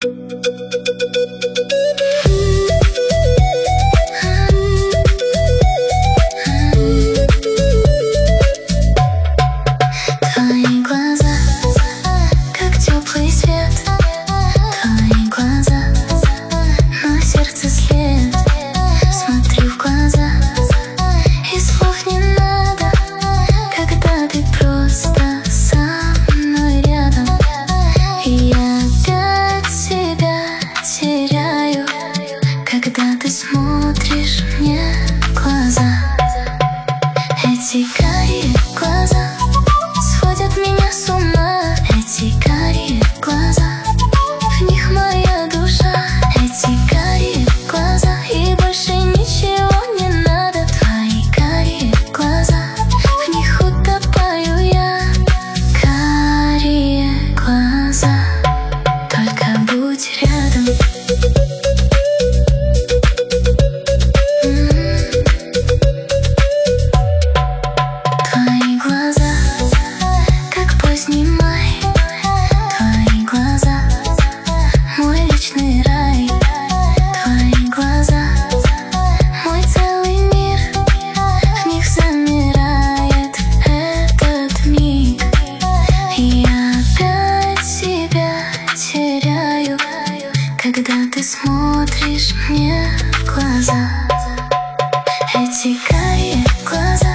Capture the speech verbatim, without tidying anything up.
Когда ты смотришь мне в глаза, эти карие глаза сводят меня с ума. Эти карие глаза, в них моя душа. Эти карие глаза, и больше ничего не надо. Твои карие глаза, в них утопаю я. Карие глаза, только будь рядом. Снимай твои глаза, мой вечный рай. Твои глаза, мой целый мир. В них замирает этот миг. Я опять себя теряю, когда ты смотришь мне в глаза. Эти карие глаза